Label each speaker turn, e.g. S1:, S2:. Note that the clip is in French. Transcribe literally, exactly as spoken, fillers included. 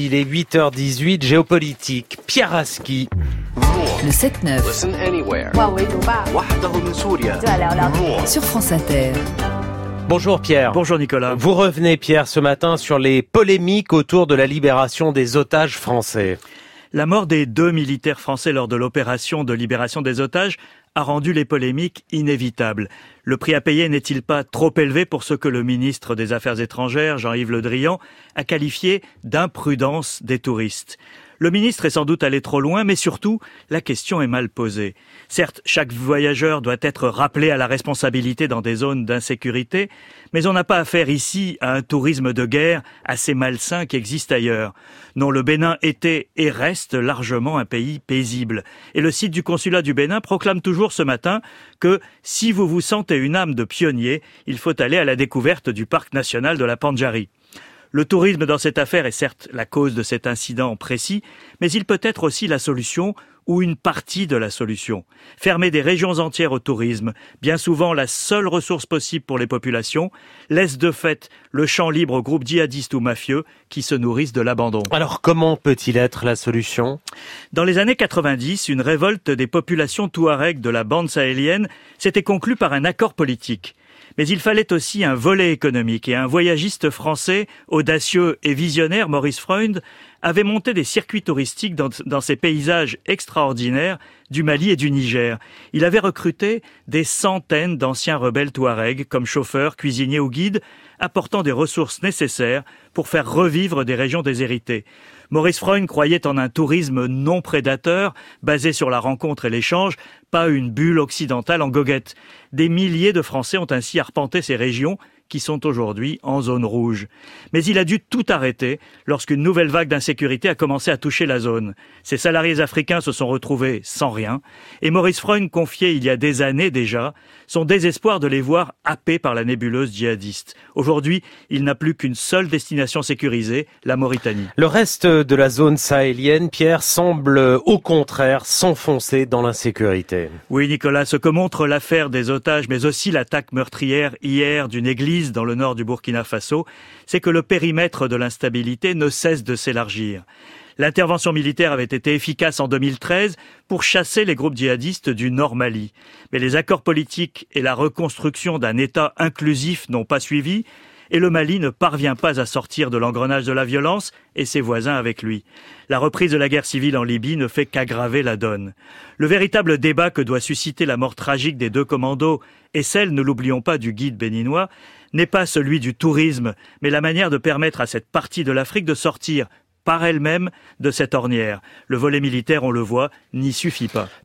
S1: il est huit heures dix-huit, géopolitique. Pierre Aski.
S2: Le sept neuf. Sur France Inter.
S1: Bonjour Pierre.
S3: Bonjour Nicolas.
S1: Vous revenez Pierre ce matin sur les polémiques autour de la libération des otages français.
S3: La mort des deux militaires français lors de l'opération de libération des otages a rendu les polémiques inévitables. Le prix à payer n'est-il pas trop élevé pour ce que le ministre des Affaires étrangères, Jean-Yves Le Drian, a qualifié d'imprudence des touristes ? Le ministre est sans doute allé trop loin, mais surtout, la question est mal posée. Certes, chaque voyageur doit être rappelé à la responsabilité dans des zones d'insécurité, mais on n'a pas affaire ici à un tourisme de guerre assez malsain qui existe ailleurs. Non, le Bénin était et reste largement un pays paisible. Et le site du consulat du Bénin proclame toujours ce matin que si vous vous sentez une âme de pionnier, il faut aller à la découverte du parc national de la Pandjari. Le tourisme dans cette affaire est certes la cause de cet incident précis, mais il peut être aussi la solution ou une partie de la solution. Fermer des régions entières au tourisme, bien souvent la seule ressource possible pour les populations, laisse de fait le champ libre aux groupes djihadistes ou mafieux qui se nourrissent de l'abandon.
S1: Alors comment peut-il être la solution ?
S3: Dans les années quatre-vingt-dix, une révolte des populations touaregs de la bande sahélienne s'était conclue par un accord politique. Mais il fallait aussi un volet économique et un voyagiste français audacieux et visionnaire, Maurice Freund, avait monté des circuits touristiques dans, dans ces paysages extraordinaires du Mali et du Niger. Il avait recruté des centaines d'anciens rebelles touaregs comme chauffeurs, cuisiniers ou guides, apportant des ressources nécessaires pour faire revivre des régions déshéritées. Maurice Freund croyait en un tourisme non prédateur, basé sur la rencontre et l'échange, pas une bulle occidentale en goguette. Des milliers de Français ont ainsi arpenté ces régions qui sont aujourd'hui en zone rouge. Mais il a dû tout arrêter lorsqu'une nouvelle vague d'insécurité a commencé à toucher la zone. Ces salariés africains se sont retrouvés sans rien, et Maurice Freund confiait il y a des années déjà son désespoir de les voir happés par la nébuleuse djihadiste. Aujourd'hui, il n'a plus qu'une seule destination sécurisée, la Mauritanie.
S1: Le reste de la zone sahélienne, Pierre, semble au contraire s'enfoncer dans l'insécurité.
S3: Oui, Nicolas, ce que montre l'affaire des otages, mais aussi l'attaque meurtrière hier d'une église dans le nord du Burkina Faso, c'est que le périmètre de l'instabilité ne cesse de s'élargir. L'intervention militaire avait été efficace en deux mille treize pour chasser les groupes djihadistes du Nord Mali. Mais les accords politiques et la reconstruction d'un État inclusif n'ont pas suivi, et le Mali ne parvient pas à sortir de l'engrenage de la violence et ses voisins avec lui. La reprise de la guerre civile en Libye ne fait qu'aggraver la donne. Le véritable débat que doit susciter la mort tragique des deux commandos et celle, ne l'oublions pas, du guide béninois, n'est pas celui du tourisme, mais la manière de permettre à cette partie de l'Afrique de sortir par elle-même de cette ornière. Le volet militaire, on le voit, n'y suffit pas.